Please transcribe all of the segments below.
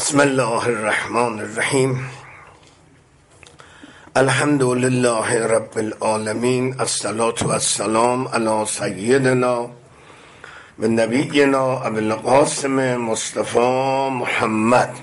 بسم الله الرحمن الرحیم. الحمد لله رب العالمین، الصلاة و السلام علی سیدنا و نبینا ابی القاسم مصطفی محمد.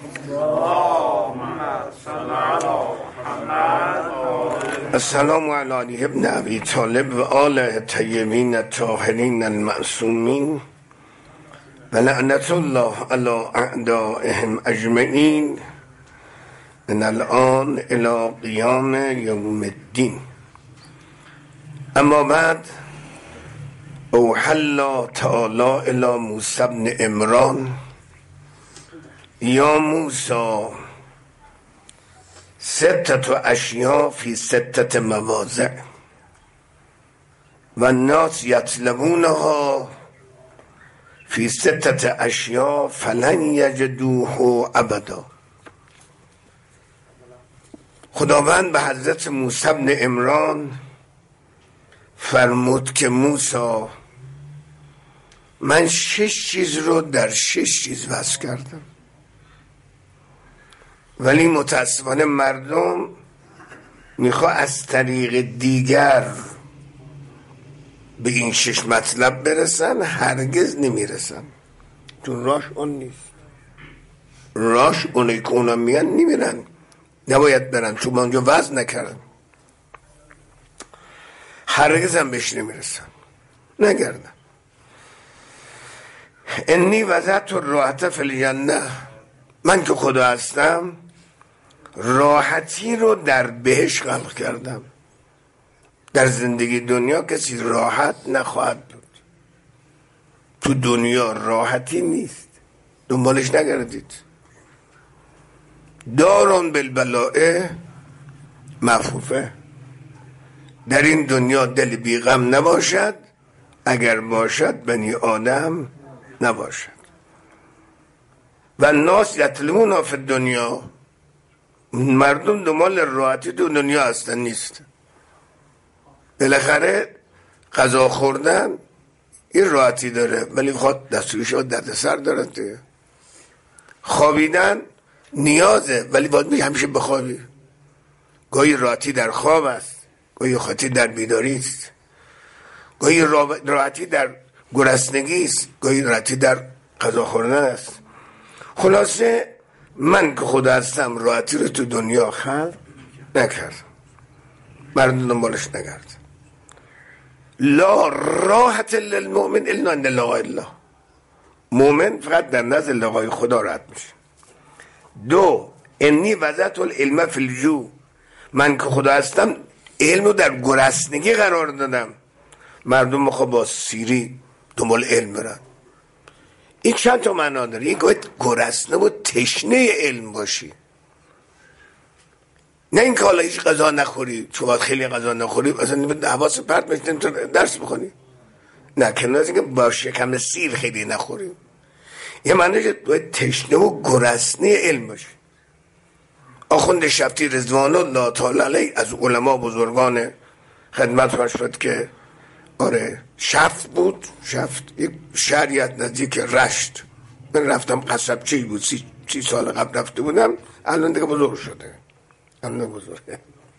السلام علی علی ابن ابی طالب و آله طیبین الطاهرین المعصومین و لعنت الله علی اعدائهم اجمعین من الان الى قیام یوم الدین. اما بعد، اوحی الله تعالی الی موسی بن عمران یا موسی ستة اشیاء فی ستة مواضع و الناس یطلبونها فی ستة اشیاء فلن یجدوه ابدا. خداوند به حضرت موسی بن عمران فرمود که موسی، من 6 چیز رو در 6 چیز وصف کردم، ولی متاسفانه مردم میخواه از طریق دیگر به این 6 مطلب برسن، هرگز نمیرسن، چون راش اون نیست. راش اونی که اونا میان نمیرن، نباید برن، چون اونجا وزن نکردن، هرگز هم بهش نمیرسن، نگردن. انی وضعت الراحة فی الجنه، من که خدا هستم راحتی رو در بهشت خلق کردم. در زندگی دنیا کسی راحت نخواهد بود. تو دنیا راحتی نیست، دنبالش نگردید. دارون بالبلاء مفوفه، در این دنیا دل بیغم نباشد، اگر باشد بنی آدم نباشد. و الناس یطلبون فی الدنیا، مردم دنبال راحتی تو دنیا هستن، نیست. بالاخره غذا خوردن این راحتی داره، ولی خود دستوریشو درد سر داره دیگه. خوابیدن نیازه، ولی باید همیشه بخوابی. گاهی راحتی در خواب است، گاهی راحتی در بیداری است، گاهی راحتی در گرسنگی است، گاهی راحتی در غذا خوردن است. خلاصه من که خدا هستم راحتی رو تو دنیا خلق نکردم، مردم دنبالش نگرد. لا راحت للمؤمن الا عند لقاء الله، مؤمن فقط در نزد لقای خدا راحت میشه. 2 انی وضعت العلم فی الجوع، من که خدا هستم علم رو در گرسنگی قرار دادم. مردم میخواه با سیری دنبال علم برن. این چند تا معنا داره. این باید گرسنه و تشنه علم باشی، نه این که حالا هیچ غذا نخوری، چون باید خیلی غذا نخوری اصلا حواس پرت میشن تو درس بخونی. نه، کنار از اینکه با شکم سیر خیلی نخوری، یه معنیش باید تشنه و گرسنه علم باشی. آخوند شفتی رضوان الله تعالی علیه از علما بزرگان خدمت فرشد که آره شفت بود. شفت یک شهریت نزدیک رشت. من رفتم قصبچه‌ای بود، 30 سال قبل رفته بودم، الان دیگه بزرگ شده، الان بزرگه.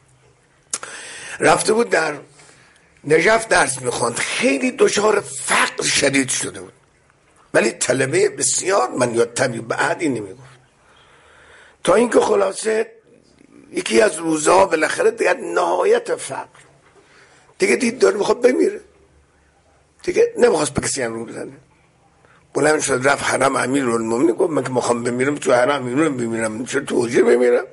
رفته بود در نجف درس میخواند، خیلی دچار فقر شدید شده بود، ولی طلبه بسیار من یاد طبیب به عهدی نمیگفت. تا اینکه خلاصه یکی از روزها بالاخره دیگه نهایت فقر، دیگه دید داره میخواد بمیره، دیگه نمیخواست به کسی هم رو بزنه. بلند شد رفت حرم امیرالمومنین، گفت من که میخوام بمیرم تو حرم امیرالمومنین بمیرم، چرا تو حجره بمیرم؟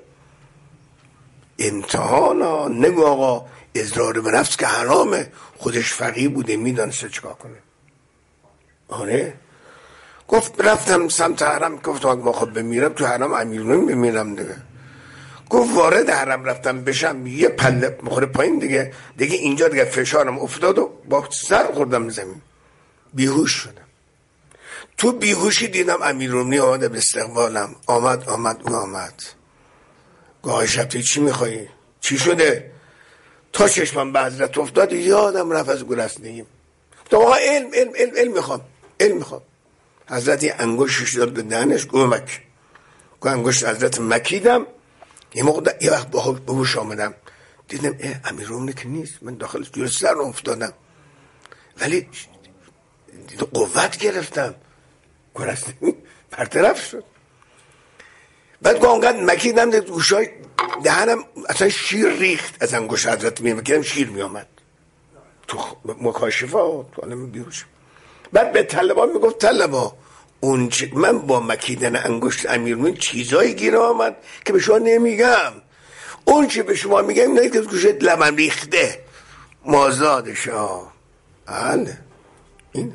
امتحانا. نگو آقا اضرار به نفس که حرامه، خودش فقیه بوده میدانسته چیکار کنه. آره گفت رفتم سمت حرم، گفت من میخوام بمیرم تو حرم امیرالمومنین بمیرم دیگه. گفت وارد حرم رفتم بشم یه پله مخوره پایین، دیگه اینجا دیگه فشارم افتاد و با سر خوردم زمین، بیهوش شدم. تو بیهوشی دیدم امیرالمومنین آمده به استقبالم، آمد او آمد. گاه شبتی چی میخوایی؟ چی شده؟ تا چشمم به حضرت افتاد یادم رفت از گرسنگیم. تو آقا علم میخوام. حضرت انگشتش داد به دهنش، گفت انگشت حضرت مکیدم. یه وقت به هوش آمدم دیدم امیرالمومنین که نیست. من داخل جلوی سر افتادم ولی قوت گرفتم، گرسنگی برطرف شد. بعد اونقدر مکیدم گوشای دهنم اصلا شیر ریخت از انگشت حضرت مکیدم، شیر میامد تو مکاشفه و تو عالم بیهوش. بعد به طلبان میگفت طلبا من با مکیدن انگشت امیرالمومنین چیزایی گیر آمد که به شما نمیگم. اون چی به شما میگم اینه که گوشت لبم ریخته مازاد شاه. بله اینه.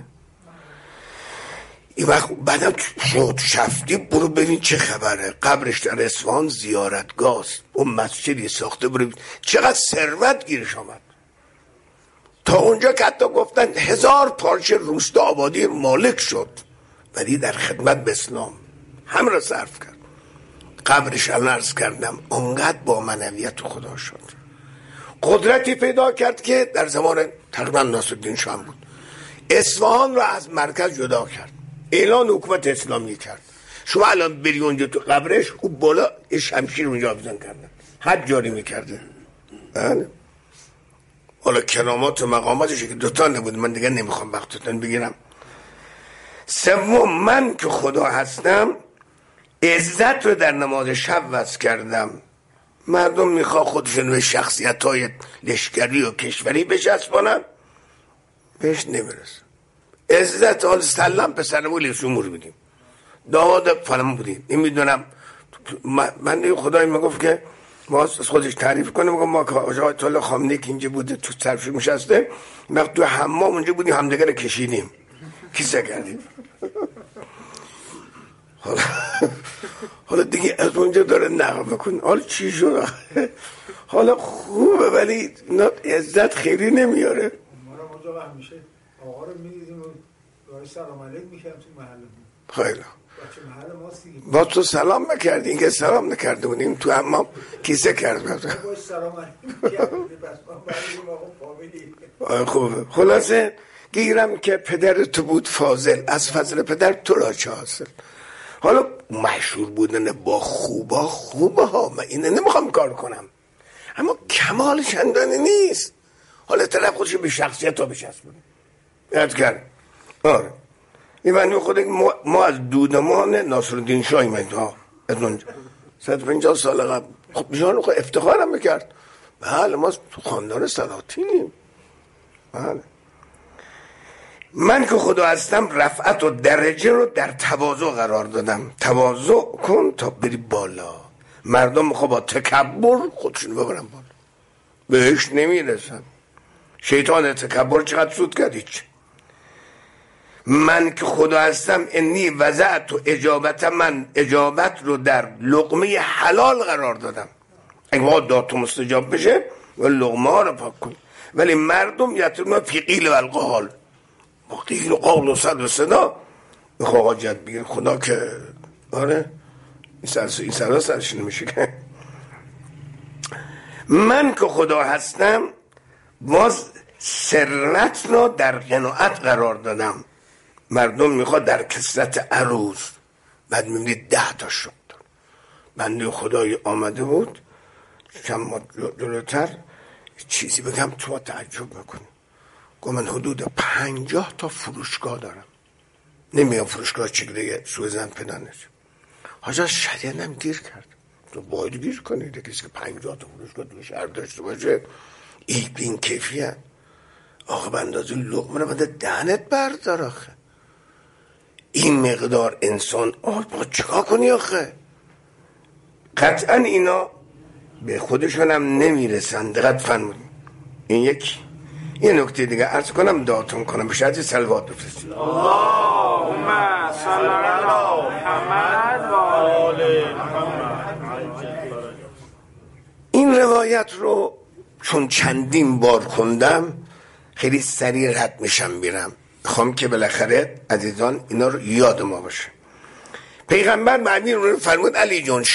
این وقت بعدم شد شفتی برو ببین چه خبره. قبرش در اصفهان زیارتگاهست، اون مسجدی ساخته، برو چقدر ثروت گیرش آمد. تا اونجا که حتی گفتن 1000 پارچه روستا آبادی مالک شد، ولی در خدمت به اسلام هم را صرف کرد. قبرش الان عرض کردم اونقدر با معنویت خدا شد، قدرتی پیدا کرد که در زمان تقریبا ناصرالدین شاه بود، اصفهان را از مرکز جدا کرد، اعلان حکومت اسلامی کرد. شما الان بری اونجا تو قبرش او بالا شمشیر اونجا بزن کردن، حد جاری میکرده. بله حالا کرامات و مقاماتش که دوتا نبود، من دیگه نمیخوام وقتتون بگیرم. سوم، من که خدا هستم عزت رو در نماز شب وضع کردم. مردم میخواه خودشون به شخصیت های لشکری و کشوری بچسبانن، بهش نمیرسه. عزت حال سلام پسر ولی شمور بودیم، داماد فلان بودیم. این میدونم من خدای میگفت که ما از خودش تعریف کنه، میگم ما که آیت الله خامنه‌ای که اینجا بوده تو صرفی نشسته، وقت تو حمام اونجا بودیم همدیگه رو کشیدیم کیسه کردیم. حالا دیگه از اونجا داره نقل بکن. حالا چی شد؟ حالا خوبه ولی عزت خیلی نمیاره. ما را اونجا وقت میشه آقا رو میدیدیم و رای سلام علیک میکنم تو محله. خیلی بچه محله ماست دیگه. با تو سلام نکردی، اینکه سلام نکرده بودیم تو حمام کیسه کرد. باش سلام علیک کردیم بس ما بریم آقا فامیلی. خوبه. خلاصه گیرم که پدر تو بود فاضل، از فضل پدر تو را چه حاصل. حالا مشهور بودن با خوبه ها، من اینه نمیخوام کار کنم، اما کمال چندانی نیست. حالا طرف خودش به شخصیت ها بچسبونه. یاد کرد. آره این معنی خود ما از دودمان ناصرالدین شاه ایمد ها از اونجا 150 سال قبل. خب بیشان خود افتخارم میکرد. بله ما تو خاندان سلاطینیم. بله من که خدا هستم رفعت و درجه رو در تواضع قرار دادم. تواضع کن تا بری بالا. مردم میخوا با تکبر خودشون ببرن بالا، بهش نمیرسن. شیطان تکبر چقدر سود کرد؟ هیچ. من که خدا هستم انی وضعت و اجابت، من اجابت رو در لقمه حلال قرار دادم. اگه ما داد مستجاب بشه و لقمه ها رو پاک کن، ولی مردم یترون فی قیل و القال، با قیل و قول و صد و صدا به خواهجت بگیر. خدا که آره این سرها سرش نمیشه که من که خدا هستم باز ثروت را در قناعت قرار دادم. مردم میخواد در کثرت عروض، بعد میبینید 10 تا شد. بنده خدای آمده بود چند ماه جلوتر چیزی بگم تو تعجب میکنی. گفت من حدود 50 تا فروشگاه دارم. نمیام فروشگاه چگونه سوی زن پدانش. حاجا شریعت هم گیر کرد. تو باید گیر کنید کسی که 50 تا فروشگاه تو شهر داشته باشه این کیفیت. آخه به اندازه لقمه رو بنده دهنت بردار. آخه این مقدار انسان با چکا کنی؟ آخه قطعا اینا به خودشون هم نمیرسن. دقت فرمودین. این یکی. یه نکته دیگه عرض کنم دعاتون کنم به شرط صلوات بفرستید. اللهم صل علی محمد و آل محمد. این روایت رو چون چندین بار خوندم خیلی سریع رد میشم میرم، میخوام که بالاخره عزیزان اینا رو یاد ما باشه. پیغمبر معنی رو فرمود علی جان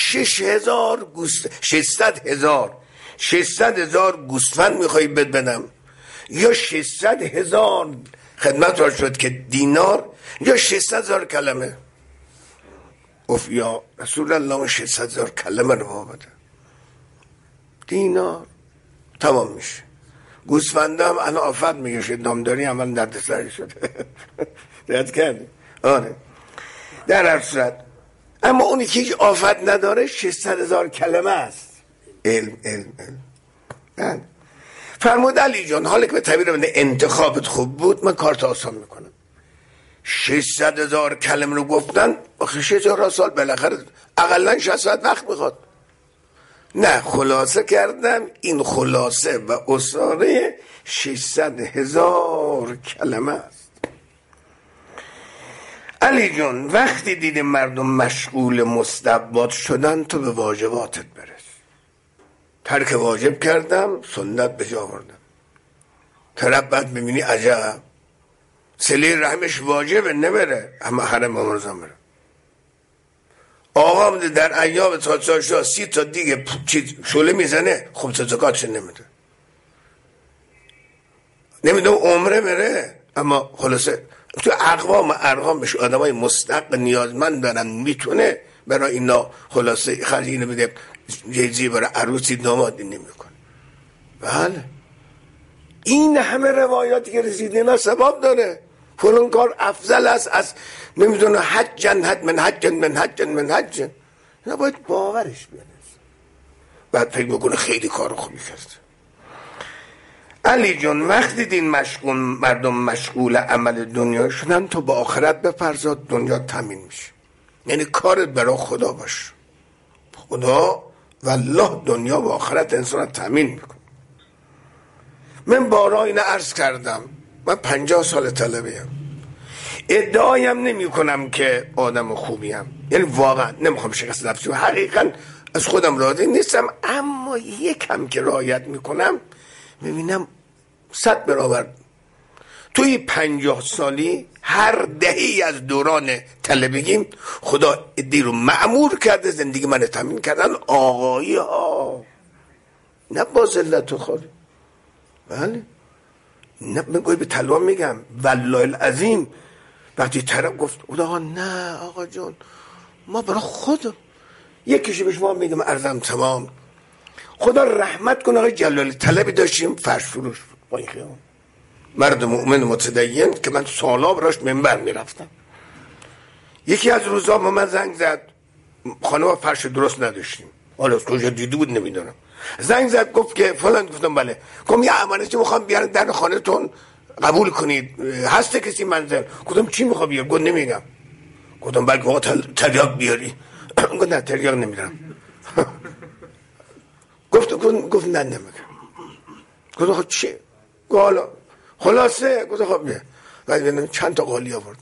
600,000 گوسفند میخوایی بدم یا 600,000 خدمت را شد که دینار یا 600,000 کلمه؟ گفت یا رسول الله 600,000 کلمه رو آمده دینار تمام میشه. گوسفنده هم الان آفت میگشه، دامداری عمل درد سری شده. رد کردی؟ آره. در هر صورت اما اونی که هیچ آفت نداره 600,000 کلمه است. علم. فرمود علی جان حالا که به تعبیر بنده انتخابت خوب بود من کارت آسان میکنم. 600,000 کلمه رو گفتن آخه 6,000 سال بالاخره اقلا 60 ساعت وقت میخواد. نه خلاصه کردم این خلاصه و اصاره 600,000 کلمه است. علی جان وقتی دیدی مردم مشغول مستحبات شدن تو به واجباتت برس. ترک واجب کردم سنت به جا آوردم. طرف بعد ببینی عجب صله رحمش واجبه نبره اما حرم امرزان بره. آقا در ایام تا 30 تا دیگه شوله میزنه خب زکاتش نمیده عمره بره. اما خلاصه تو ارقام بشه آدمای مستحق نیازمند دارن میتونه برای اینا خلاصه خرج اینو بده جیزی برای عروسی دامادی نمیکنه. بله این همه روایاتی که رسیده اینا ثواب داره. فلان کار افضل است از نمیدونه حجن اینا باید باورش بیاد بعد فکر میکنه خیلی کار خوبی کرد. علی جان وقتی دین مردم مشغول عمل دنیا شدن تو با آخرت بپرزاد دنیا تامین میشه. یعنی کارت برای خدا باش. خدا والله دنیا و آخرت انسان تامین میکنه. من بارها اینو عرض کردم من 50 سال طلبه‌ام. ادعایم نمی کنم که آدم خوبیم، یعنی واقعا نمیخوام شکست نفسی و حقیقا از خودم راضی نیستم، اما یکم که رعایت میکنم میبینم 100 برابر توی 50 سالی هر دهی از دوران طلبگیم خدا ادی رو معمور کرده زندگی من تامین کردن. آقایی ها نه با ذلت و خواری. بله نه من به طلبان میگم والله العظیم وقتی طرف گفت آقا نه آقا جان ما برای خودم یکیشو به شما میگم عرضم تمام خدا رحمت کنه. آقای جلالی طلبی داشتیم فرش فروش با این خیام مرد مؤمن متدین که من سالا براش منبر میرفتم. یکی از روزا با من زنگ زد خانه فرش درست نداشتیم حالا از کجا دیده بود نمیدونم. زنگ زد گفت که فلان. گفتم بله. گفتم یه امانتی میخوام بیارن در خانه تون قبول کنید هست کسی منزل. گفتم چی میخوام بیار؟ گفت نمیگم. گفتم بلکه آقا تریاک بیاری. گفت نه تریاک نمیدارم. گفت نه نمیگم. گفتم خب چی؟ گفت حالا خلاصه گفتم خب بیا. بعد چند تا قالی آورد.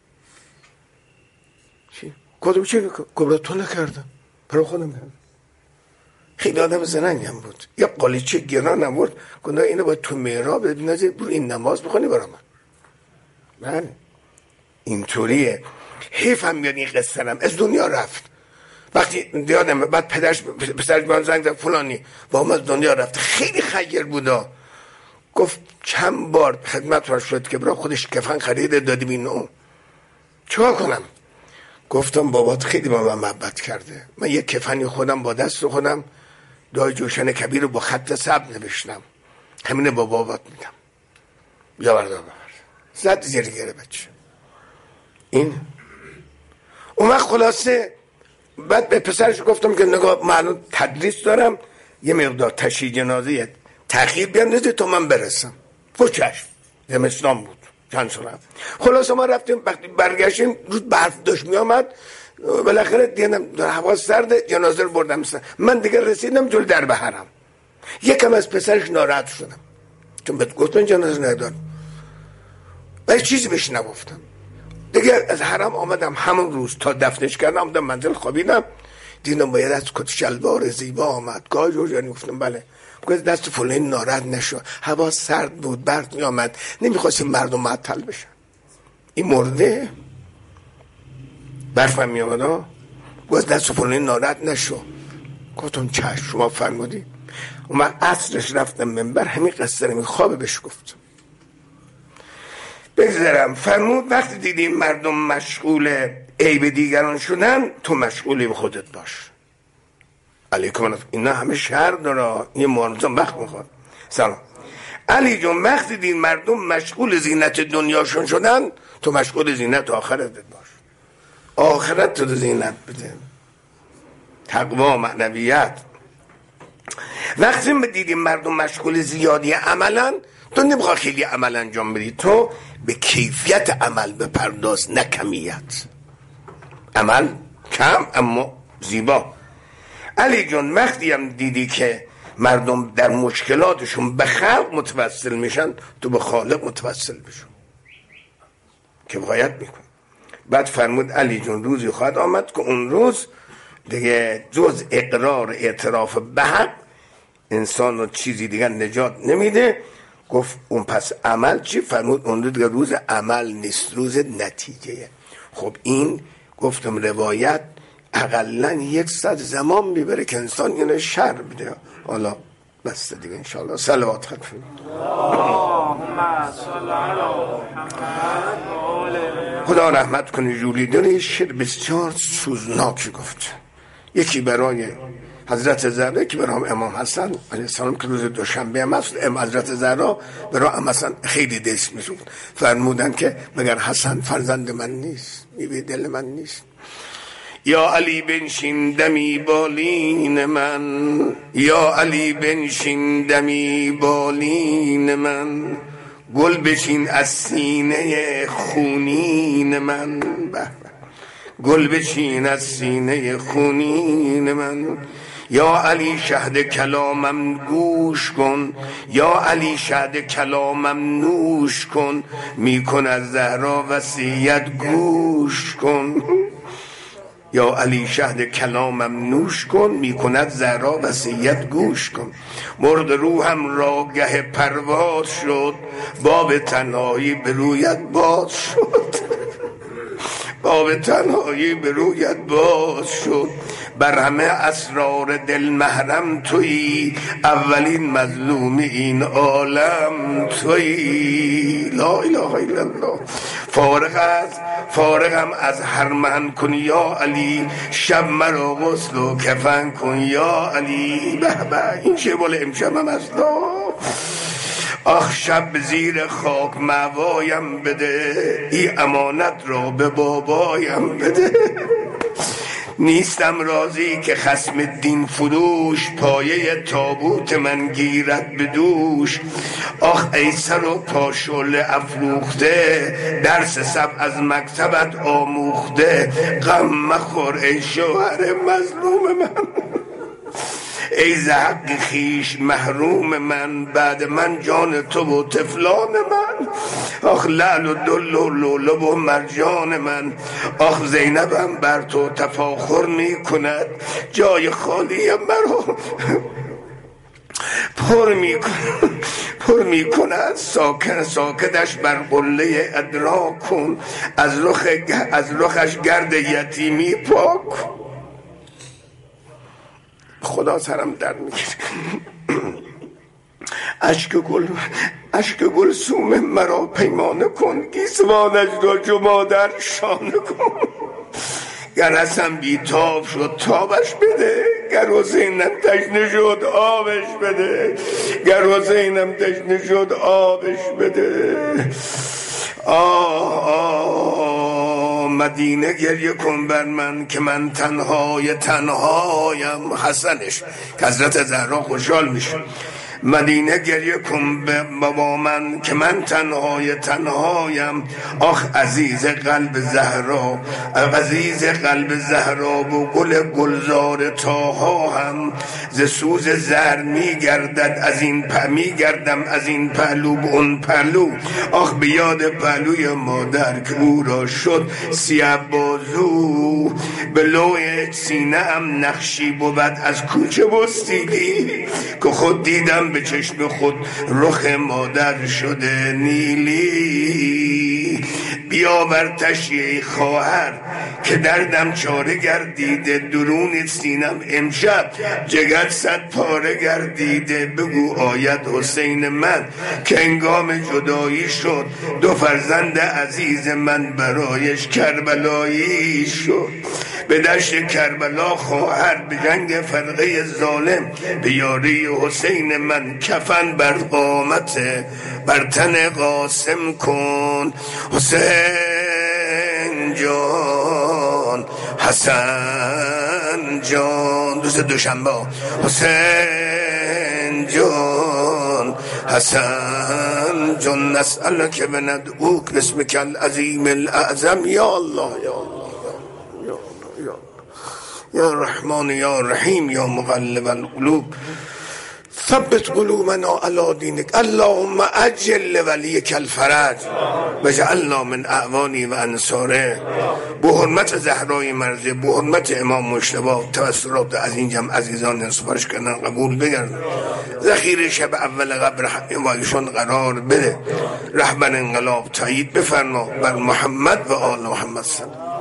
چی؟ گفتم چی؟ گفت تو نکردم برای خودم کردم. خیلی آدم زرنگم بود. یه قالیچه گران آورد. گفتم اینو باید تو محراب ببینید برو این نماز بخونی برام. بله اینطوریه. حیفم میاد این قصه‌ام از دنیا رفت. وقتی دیدم بعد پسرش من زنگ زد فلانی با هم از دنیا رفت. خیلی خیر بودا. گفت چند بار خدمت رو شد که برای خودش کفن خریده دادیم اینو چیکار کنم؟ گفتم بابات خیلی با من محبت کرده. من یک کفنی خودم با دست خودم دای جوشن کبیر رو با خط سبز نوشتم همینه با بابات میدم بیا بردار ببر. زد زیر گره بچه این اون وقت خلاصه بعد به پسرش گفتم که نگاه من تدریس دارم یه مقدار تشییع جنازه تأخیر بیاندازه تا من برسم. گفت چشم. زمستان بود چند سال. خلاصه ما رفتیم وقتی برگشتیم روز برف داشت میامد بالاخره دیدم هوا سرده جنازه رو بردم من دیگه رسیدم جلوی در حرم. یکم از پسرش ناراحت شدم چون بهت گفتم جنازه ندار ولی چیزی بهش نگفتم. دیگه از حرم آمدم همون روز تا دفنش کردم آمدم منزل خوابیدم دیدم باید از کت شلوار زیبا آمد گاه جوجانی. گفتم بله. گفت دست فلانی ناراحت نشو هوا سرد بود برد می آمد نمیخواستیم مردم معطل بشن این مرده برف هم می آمد. گفت دست فلانی ناراحت نشو. گفتم چشم شما فرمودی. و من عصرش رفتم منبر همین قصه رو خوابه بهش گفت بگذارم. فرمود وقتی دیدیم مردم مشغول عیب دیگران شدن تو مشغولی به خودت باش. علیکم اینا همه شر داره، یه مهارتان وقت میخواد. سلام علی جون، وقتی دین مردم مشغول زینت دنیاشون شدن تو مشغول زینت آخرتت باش. آخرت تو زینت بده، تقوا، معنویت. وقتی دیدیم مردم مشغول زیادی عملن تو نمیخوای خیلی عمل انجام بدی، تو به کیفیت عمل بپرداز نه کمیت. عمل کم اما زیبا. علی جون وقتی هم دیدی که مردم در مشکلاتشون به خلق متوسل میشن تو به خالق متوسل بشون که باید میکن. بعد فرمود علی جون روزی خواهد آمد که اون روز دیگه جز اقرار اعتراف به حق انسان رو چیزی دیگه نجات نمیده. گفت اون پس عمل چی؟ فرمود اون دیگه روز عمل نیست، روز نتیجه. خب این گفتم روایت اقلن 100 زمان میبره که انسان اینو شر بده. حالا بس دیگه انشاءالله. صلوات خط خدا رحمت کنه. جولی داره شعر بسیار سوزناکی گفت. یکی برای حضرت زهرا، یکی برای امام حسن علیه السلام که روز دوشنبه هم هست. حضرت زهرا برای امام حسن خیلی دست میسوخت. فرمودن که مگر حسن فرزند من نیست؟ میبینی دل من نیست؟ یا علی بنشین دمی بالین من، یا علی بنشین دمی بالین من، گل بچین از سینه خونین من، گل بچین از سینه خونین من. یا علی شهد کلامم گوش کن، یا علی شهد کلامم نوش کن، میکن از زهرا وصیت گوش کن. یا علی شهد کلامم نوش کن، میکند زهرا وصیت گوش کن. مرد روحم را گه پرواز شد، باب تنهایی به رویت باز شد، باب تنهایی به رویت باز شد. بر همه اسرار دل محرم تویی، اولین مظلوم این عالم تویی. لا اله الا الله. فارغم از هر من کن یا علی، شب مرا غسل و کفن کن یا علی. به به این چه بال امشبم است. آخ شب زیر خاک موایم بده، این امانت را به بابایم بده. نیستم راضی که خصم دین فروش، پایه تابوت من گیرد به دوش. آخ ای سر و پا شعله افروخته، درس سب از مکتبت آموخته. غم مخور ای شوهر مظلوم من، ای ز حق خویش محروم من. بعد من جان تو و طفلان من، آخ لعل و دل و لولو و مرجان من. آخ زینبم بر تو تفاخر می کند، جای خالیم مرا پر می کند. ساکتش بر قله ادراک کن، از رخش گرد یتیمی پاک. خدا سرم در میگیره. اشک گل سوم مرا پیمانه کن، گیسوانش را جو مادر شانه کن. گر حسن بی تاب شد تابش بده، گر حسینم تشنه شد آبش بده، گر حسینم تشنه شد آبش بده. مدینه گریه کن بر من که من تنهایم. حسنش که حضرت زهرا خوشحال میشه. مدینه گریه کن با من که من تنهایم. آخ عزیز قلب زهرا، عزیز قلب زهرا و گل گلزار تاها هم ز سوز زر میگردم از این پهلو به اون پهلو. آخ به یاد پهلوی مادر که او را شد سیه بازو. به لوح سینه ام نقشی بود از کوچه بستیدی، که خود دیدم به چشم خود رخ مادر شده نیلی. بیاور تشیه خواهر که دردم چاره گردیده، درون سینم امشب جگر صد پاره گردیده. بگو آید حسین من که انگام جدایی شد، دو فرزند عزیز من برایش کربلایی شد. به دشت کربلا خواهر به جنگ فرقه ظالم، به یاری حسین من کفن بر قامت بر تن قاسم کن. حسین جان، حسن جان، روز دوشنبه. حسین جان، حسن جان، نسألک و ندعوک باسمک العظیم الاعظم. یا الله یا الله یا رحمان یا رحیم یا مقلب القلوب ثبت قلوبنا علی دینک. اللهم عجل ولیک الفرج وجعلنا من اعوانی و انصاره. به حرمت زهرای مرضیه، به حرمت امام مجتبی، توسلات از این جمع عزیزان سفارش کردن قبول بگردن. ذخیره شب اول قبر ایشان قرار بده. رهبر انقلاب تایید بفرما بر محمد و آل محمد صلی